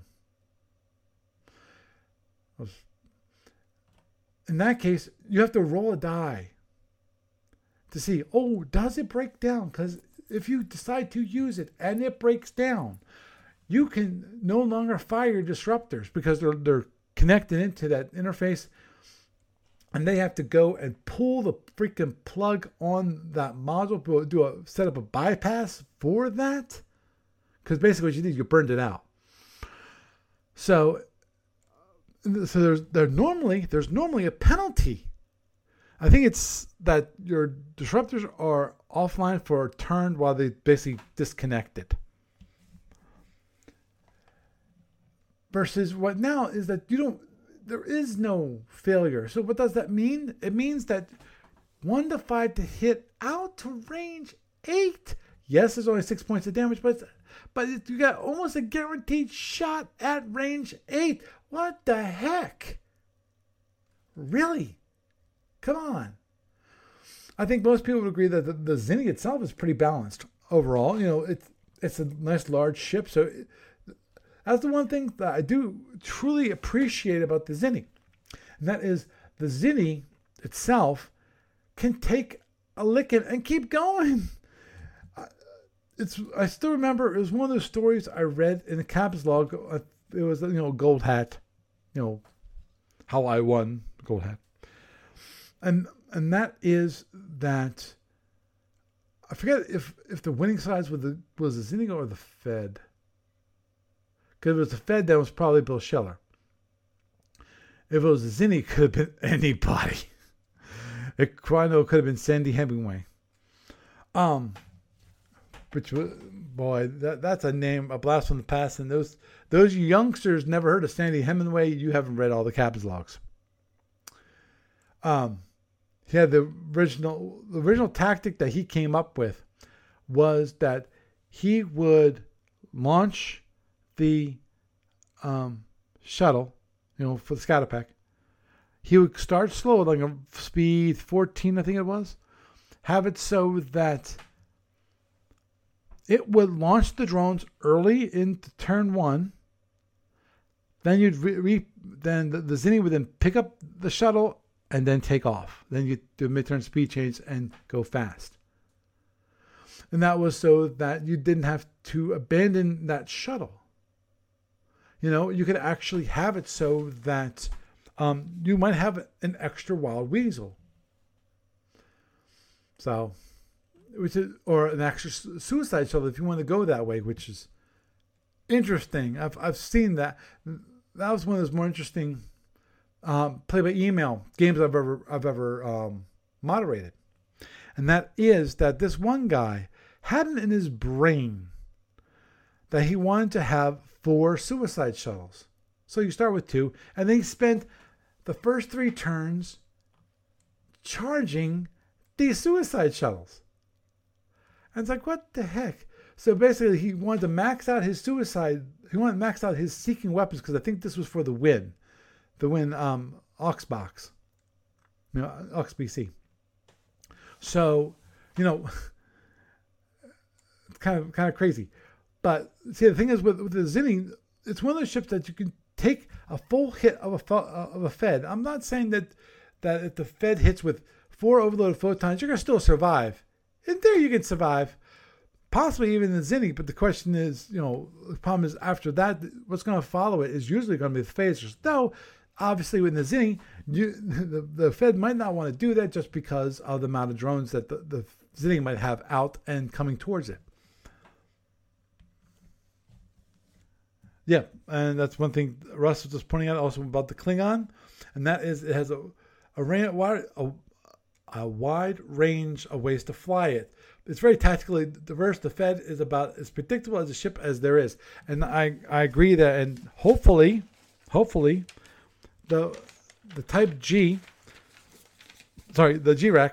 In that case, you have to roll a die to see, oh, does it break down? Because if you decide to use it and it breaks down, you can no longer fire disruptors because they're they're connected into that interface, and they have to go and pull the freaking plug on that module, do a set up a bypass for that, because basically what you did, you burned it out. So so there's there normally there's normally a penalty. I think it's that your disruptors are offline for a turn while they basically disconnected. Versus what now is that you don't, there is no failure. So what does that mean? It means that one to five to hit out to range eight. Yes, there's only six points of damage, but but you got almost a guaranteed shot at range eight. What the heck? Really? Come on. I think most people would agree that the, the Zinni itself is pretty balanced overall. You know, it's it's a nice large ship, so it, that's the one thing that I do truly appreciate about the Zinni, and that is the Zinni itself can take a licking and keep going. It's I still remember it was one of those stories I read in the captain's log. It was, you know, gold hat, you know, how I won gold hat, and and that is that I forget if if the winning sides was the was the Zinni or the Fed. Because if it was the Fed, that was probably Bill Scheller. If it was the Zinni, it could have been anybody. It I know it could have been Sandy Hemingway. Um, which boy, that that's a name, a blast from the past. And those those youngsters never heard of Sandy Hemingway. You haven't read all the captain's logs. Um, he had the original the original tactic that he came up with was that he would launch the um, shuttle, you know, for the Scatterpack. He would start slow, like a speed fourteen, I think it was. Have it so that it would launch the drones early into turn one. Then you'd re, re then the, the Zinni would then pick up the shuttle and then take off. Then you do a mid-turn speed change and go fast. And that was so that you didn't have to abandon that shuttle. You know, you could actually have it so that um, you might have an extra wild weasel. So, which is, or an extra suicide shuttle if you want to go that way, which is interesting. I've I've seen that. That was one of those more interesting um, play by email games I've ever I've ever um, moderated, and that is that this one guy had it in his brain that he wanted to have four suicide shuttles. So you start with two, and then he spent the first three turns charging these suicide shuttles. And it's like, what the heck? So basically, he wanted to max out his suicide. He wanted to max out his seeking weapons because I think this was for the win, the win um, Oxbox, you know, Ox B C. So, you know, it's kind of kind of crazy. But see, the thing is with, with the Zinni, it's one of those ships that you can take a full hit of a of a Fed. I'm not saying that that if the Fed hits with four overloaded photons, you're gonna still survive. In there, you can survive, possibly even the Zinni. But the question is, you know, the problem is after that, what's going to follow it is usually going to be the phasers. Though, obviously, with the Zinni, you, the the Fed might not want to do that just because of the amount of drones that the, the Zinni might have out and coming towards it. Yeah, and that's one thing Russ was just pointing out also about the Klingon, and that is it has a a, wide, a, a wide range of ways to fly it. It's very tactically diverse. The Fed is about as predictable as a ship as there is, and I, I agree that, and hopefully, hopefully, the the Type G, sorry, the G RAC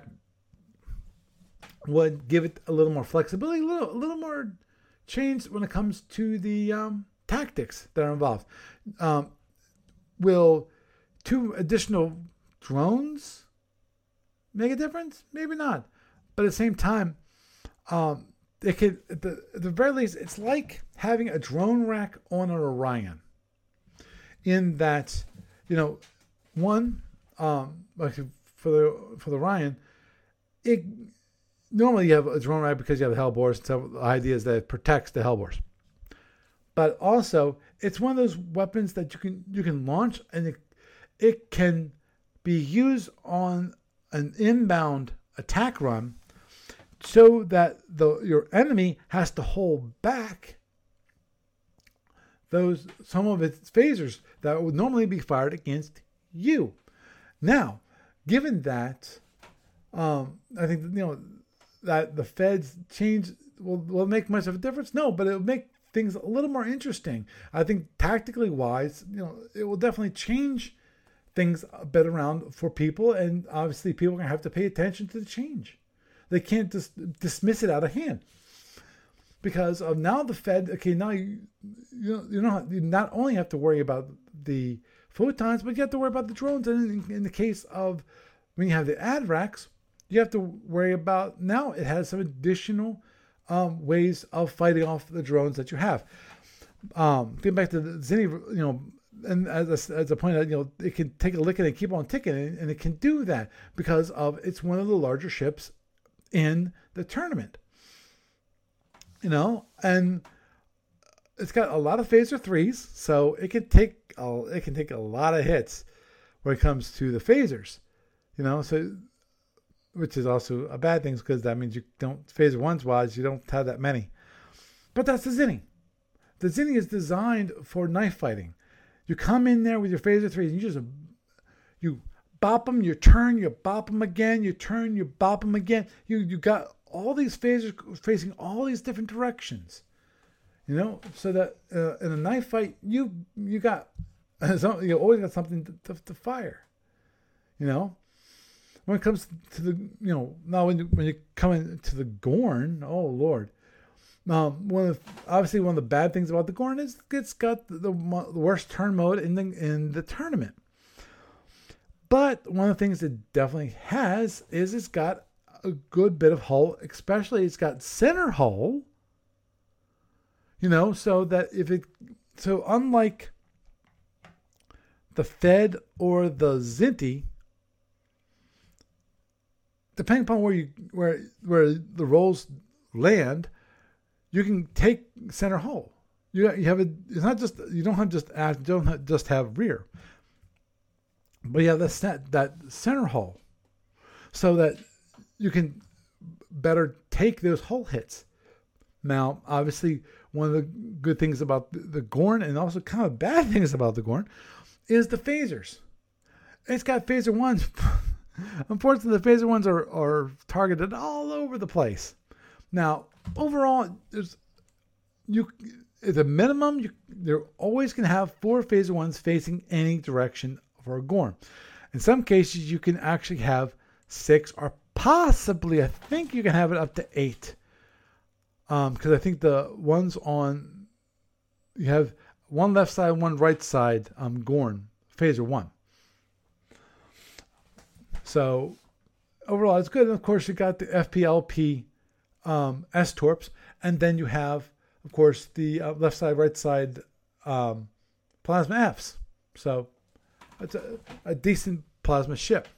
would give it a little more flexibility, a little a little more change when it comes to the um, tactics that are involved. Um, will two additional drones make a difference? Maybe not. But at the same time, um, it could, at the, at the very least, it's like having a drone rack on an Orion. In that, you know, one, um, like for the for the Orion, it normally you have a drone rack because you have the Hellbores. So the idea is that it protects the Hellbores. But also, it's one of those weapons that you can you can launch, and it, it can be used on an inbound attack run, so that the your enemy has to hold back the those some of its phasers that would normally be fired against you. Now, given that, um, I think you know that the feds change will will make much of a difference. No, but it'll make things a little more interesting. I think tactically wise, you know, it will definitely change things a bit around for people, and obviously people are gonna have to pay attention to the change. They can't just dismiss it out of hand. Because of now the Fed, okay, now you you, you know you not only have to worry about the photons, but you have to worry about the drones. And in, in the case of when you have the A D RACs, you have to worry about now it has some additional um, ways of fighting off the drones that you have. Um, getting back to the Zinni, you know, and as a, as a point out, you know, it can take a lick and keep on ticking, and, and it can do that because of it's one of the larger ships in the tournament. You know, and it's got a lot of phaser threes, so it can take a, it can take a lot of hits when it comes to the phasers. You know, so which is also a bad thing because that means you don't phaser ones wise, you don't have that many. But that's the Zinni. The Zinni is designed for knife fighting. You come in there with your phaser threes, and you just you bop them, you turn, you bop them again, you turn, you bop them again. You you got all these phasers facing all these different directions, you know, so that uh, in a knife fight, you you got you always got something to, to, to fire, you know. When it comes to the, you know, now when you, when you come into the Gorn, oh Lord, um, one of the, obviously one of the bad things about the Gorn is it's got the, the worst turn mode in the in the tournament. But one of the things it definitely has is it's got a good bit of hull, especially it's got center hull, you know, so that if it, so unlike the Fed or the Zinti, depending upon where you, where, where the rolls land, you can take center hull. You, you have a, it's not just, you don't have just, you don't have just have rear, but you have that, that center hull so that you can better take those hull hits. Now, obviously, one of the good things about the Gorn, and also kind of bad things about the Gorn, is the phasers. It's got phaser ones. Unfortunately, the phaser ones are, are targeted all over the place. Now, overall, there's you at a minimum, you, they're always going to have four phaser ones facing any direction for a Gorn. In some cases, you can actually have six or possibly, I think you can have it up to eight. Um, because I think the ones on, you have one left side, one right side, um, Gorn, phaser one. So overall, it's good. And of course, you got the F P L P um, S-Torps, and then you have, of course, the uh, left side, right side um, plasma Fs. So it's a, a decent plasma ship.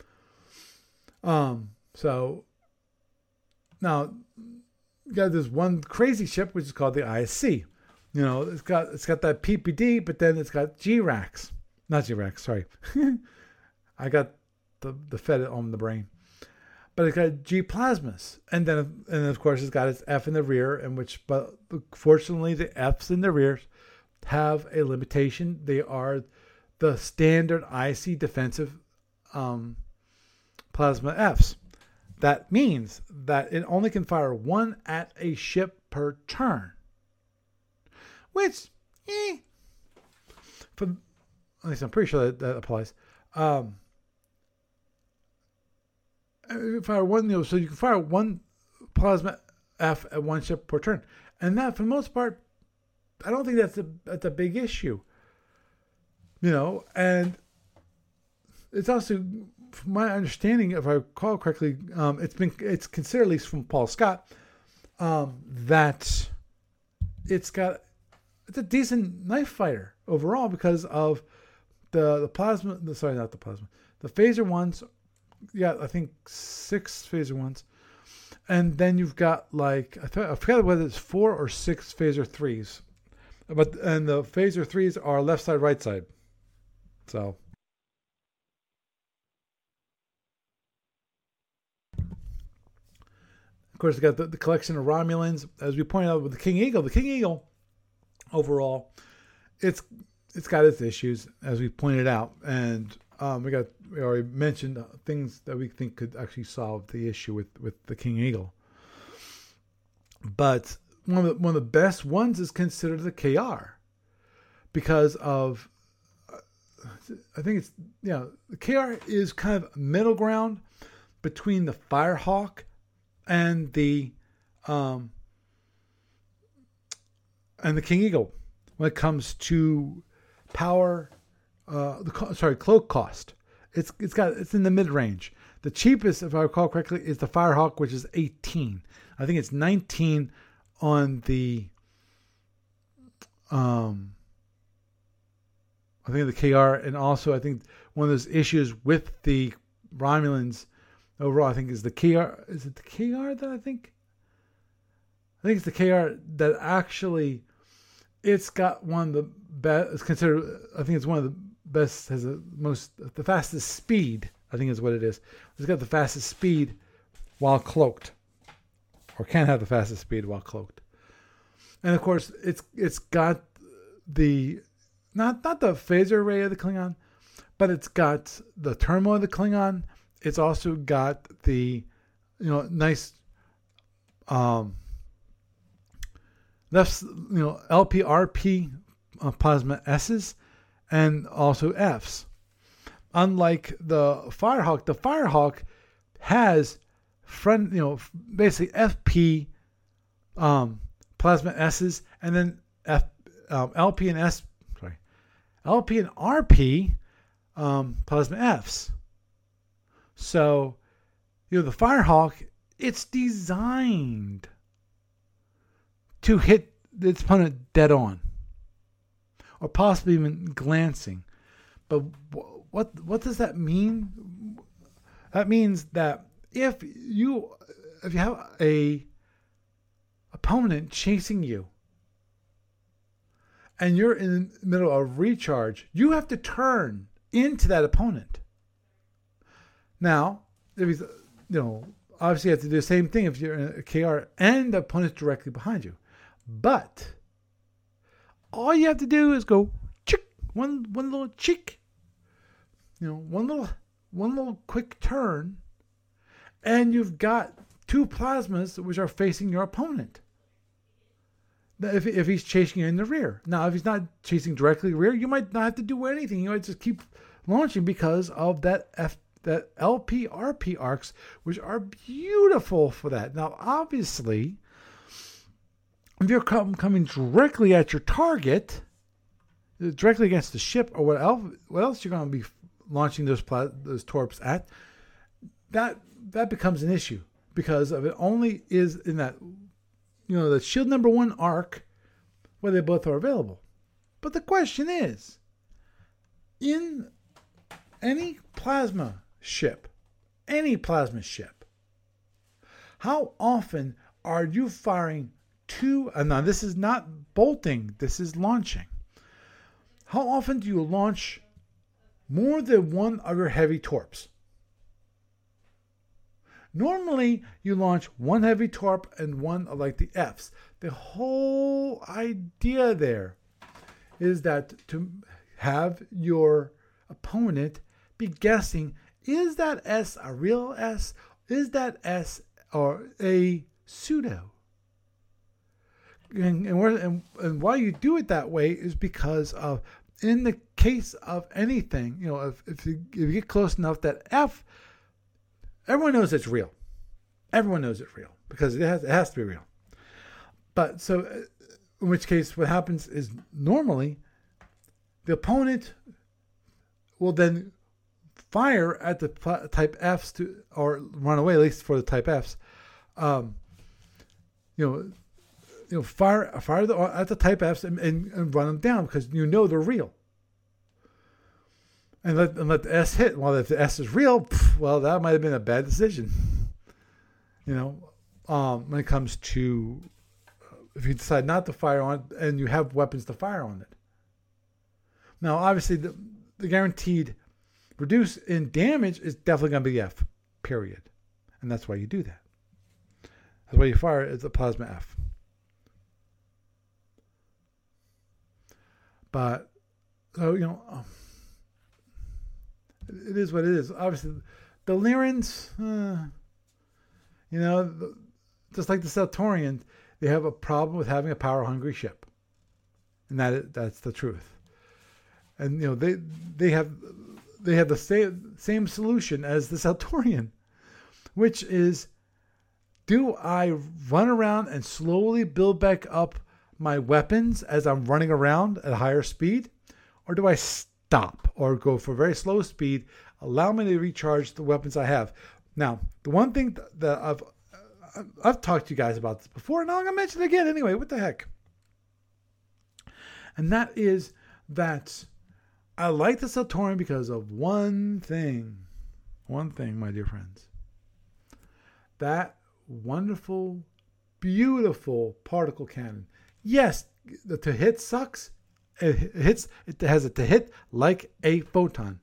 Um, so now you got this one crazy ship which is called the I S C. You know, it's got it's got that P P D, but then it's got G RACs, not G RACs. Sorry, I got the the Fed on the brain, but it's got G plasmas, and then and of course it's got its F in the rear, in which but fortunately the Fs in the rear have a limitation. They are the standard I S C defensive um, plasma Fs. That means that it only can fire one at a ship per turn. Which, eh, for, at least I'm pretty sure that, that applies. Um, fire one, you know, so you can fire one plasma F at one ship per turn. And that, for the most part, I don't think that's a, that's a big issue. You know, and it's also, from my understanding, if I recall correctly, um, it's been it's considered, at least from Paul Scott, um, that it's got it's a decent knife fighter overall because of the the plasma. The, sorry, not the plasma. The phaser ones. Yeah, I think six phaser ones, and then you've got like I, th- I forget whether it's four or six phaser threes, but and the phaser threes are left side, right side. So. Of course, we got the, the collection of Romulans. As we pointed out with the King Eagle, the King Eagle overall it's it's got its issues, as we pointed out, and um, we got we already mentioned things that we think could actually solve the issue with, with the King Eagle. But one of the, one of the best ones is considered the K R, because of uh, I think it's yeah the K R is kind of middle ground between the Firehawk and the um, and the King Eagle when it comes to power. Uh, the sorry cloak cost. It's it's got it's in the mid range. The cheapest, if I recall correctly, is the Firehawk, which is eighteen. I think it's nineteen on the um. I think the K R, and also I think one of those issues with the Romulans overall, I think is the K R. Is it the K R that I think? I think it's the K R that actually, it's got one of the best. It's considered. I think it's one of the best. Has the most, the fastest speed. I think is what it is. It's got the fastest speed while cloaked, or can have the fastest speed while cloaked. And of course, it's it's got the not not the phaser array of the Klingon, but it's got the turmoil of the Klingon. It's also got the, you know, nice um left, you know, L P R P uh, plasma S's and also F's. Unlike the Firehawk, the Firehawk has front, you know, basically F P um, plasma S's, and then F, um, L P and S, sorry, L P and R P um, plasma F's. So, you know, the Firehawk, it's designed to hit its opponent dead on, or possibly even glancing. But what what does that mean? That means that if you if you have a opponent chasing you and you're in the middle of recharge, you have to turn into that opponent. Now, if he's, you know, obviously you have to do the same thing if you're in a K R and the opponent's directly behind you. But all you have to do is go chick, one one little chick, you know, one little one little quick turn, and you've got two plasmas which are facing your opponent. If if he's chasing you in the rear. Now, if he's not chasing directly rear, you might not have to do anything. You might just keep launching because of that F that L P R P arcs, which are beautiful for that. Now, obviously, if you're coming directly at your target, directly against the ship, or what else, what else you're going to be launching those pla- those torps at, that that becomes an issue because of it only is in that, you know, the shield number one arc where they both are available. But the question is, in any plasma ship, any plasma ship, how often are you firing two? And now this is not bolting, this is launching. How often do you launch more than one of your heavy torps? Normally, you launch one heavy torp and one of like the F's. The whole idea there is that to have your opponent be guessing, is that S a real S? Is that S or a pseudo? And, and, and, and why you do it that way is because of, in the case of anything, you know, if, if, you, if you get close enough, that F, everyone knows it's real. Everyone knows it's real because it has, it has to be real. But so, in which case, what happens is normally the opponent will then fire at the type Fs to, or run away, at least for the type Fs. Um, you know, you know, fire fire the, at the type Fs and, and, and run them down because you know they're real. And let, and let the S hit. Well, if the S is real, pff, well, that might have been a bad decision. You know, um, when it comes to, if you decide not to fire on it and you have weapons to fire on it. Now, obviously, the, the guaranteed reduce in damage is definitely going to be F, period. And that's why you do that. That's why you fire at the plasma F. But, so, you know, um, it is what it is. Obviously, the Lyrans, uh, you know, the, just like the Seltorians, they have a problem with having a power-hungry ship. And that is, that's the truth. And, you know, they they have they have the same, same solution as the Seltorian, which is, do I run around and slowly build back up my weapons as I'm running around at higher speed? Or do I stop or go for very slow speed, allow me to recharge the weapons I have? Now, the one thing that I've I've talked to you guys about this before, and I'm going to mention it again anyway. What the heck? And that is that I like the Seltorian because of one thing. One thing, my dear friends. That wonderful, beautiful particle cannon. Yes, the to hit sucks. It hits. It has a to hit like a photon.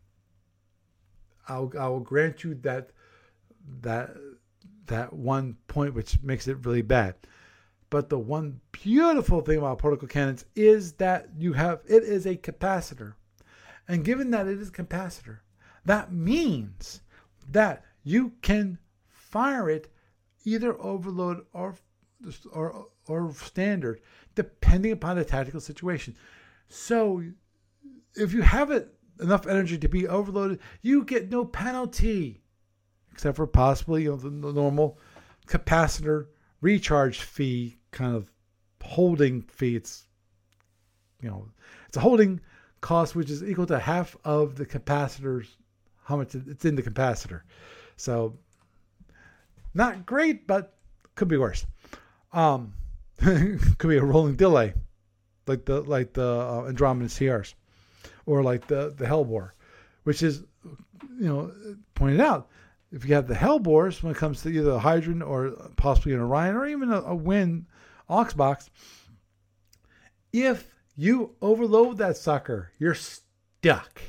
I'll I will grant you that that that one point which makes it really bad. But the one beautiful thing about particle cannons is that you have it is a capacitor, and given that it is a capacitor, that means that you can fire it either overload or or or standard, depending upon the tactical situation. So if you have it enough energy to be overloaded, you get no penalty, except for possibly, you know, the, the normal capacitor recharge fee kind of holding fee. It's, you know, it's a holding cost which is equal to half of the capacitor's, how much it's in the capacitor. So not great, but could be worse. Um, could be a rolling delay, like the like the uh, Andromeda C Rs, or like the the Hellbore, which is, you know, pointed out. If you have the Hellbores, when it comes to either a Hydron or possibly an Orion or even a, a Win Oxbox, if you overload that sucker, you're stuck.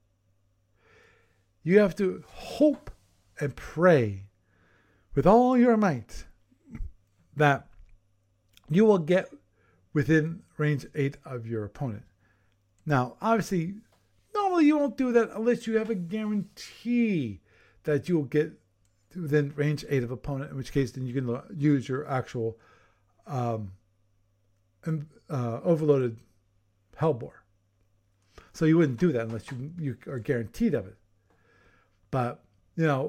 You have to hope and pray with all your might that you will get within range eight of your opponent. Now, obviously, normally you won't do that unless you have a guarantee that you'll get within range eight of opponent, in which case then you can use your actual um, uh, overloaded Hellbore. So you wouldn't do that unless you you are guaranteed of it. But, you know,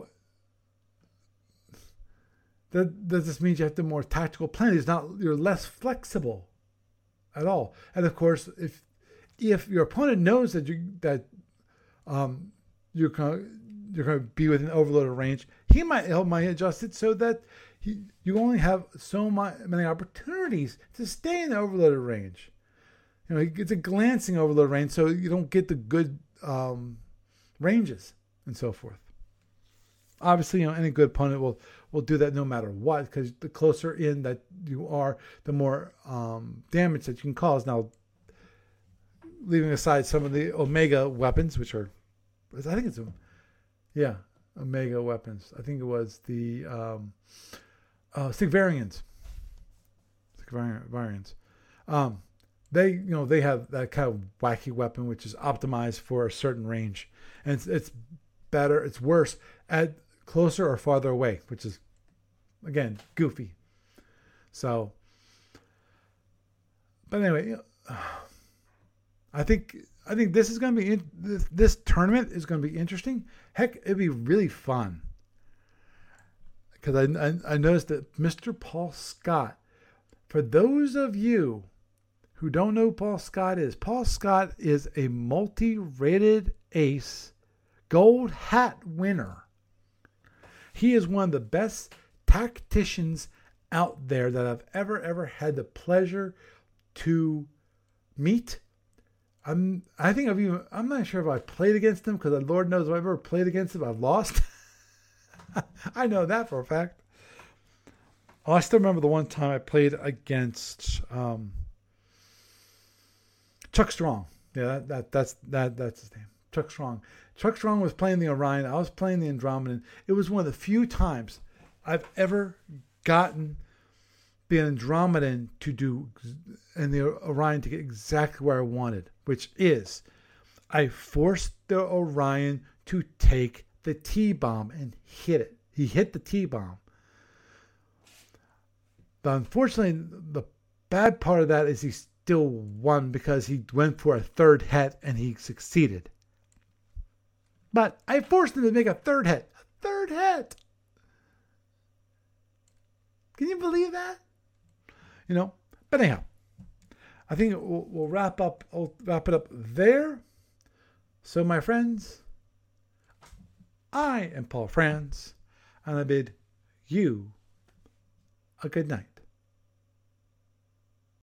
that, that just means you have to more tactical plan. It's not, you're less flexible at all. And of course, if if your opponent knows that you that um, you're going to you're going to be within overloaded range, he might help might adjust it so that he, you only have so many opportunities to stay in the overloaded range. You know, it's a glancing overload range, so you don't get the good um, ranges and so forth. Obviously, you know, any good opponent will will do that no matter what, because the closer in that you are, the more um, damage that you can cause. Now, leaving aside some of the Omega weapons, which are, I think it's a Yeah, Omega weapons. I think it was the um, uh, Sigvarians. Sigvarians. Um, they, you know, they have that kind of wacky weapon which is optimized for a certain range, and it's, it's better, it's worse at closer or farther away, which is again goofy. So, but anyway, you know, I think. I think this is going to be, in, this, this tournament is going to be interesting. Heck, it'd be really fun. Because I, I, I noticed that Mister Paul Scott, for those of you who don't know who Paul Scott is, Paul Scott is a multi-rated ace, gold hat winner. He is one of the best tacticians out there that I've ever, ever had the pleasure to meet. I'm, I think I've even, I'm not sure if I played against him, because Lord knows if I've ever played against him, I've lost. I know that for a fact. Oh, I still remember the one time I played against um, Chuck Strong. Yeah, that, that that's that that's his name. Chuck Strong. Chuck Strong was playing the Orion. I was playing the Andromedan. It was one of the few times I've ever gotten the Andromedan to do, and the Orion to get exactly where I wanted, which is I forced the Orion to take the T-bomb and hit it. He hit the T-bomb. But unfortunately, the bad part of that is he still won because he went for a third hit and he succeeded. But I forced him to make a third hit. A third hit. Can you believe that? You know, but anyhow, I think we'll, we'll wrap up. We'll wrap it up there. So, my friends, I am Paul Franz, and I bid you a good night.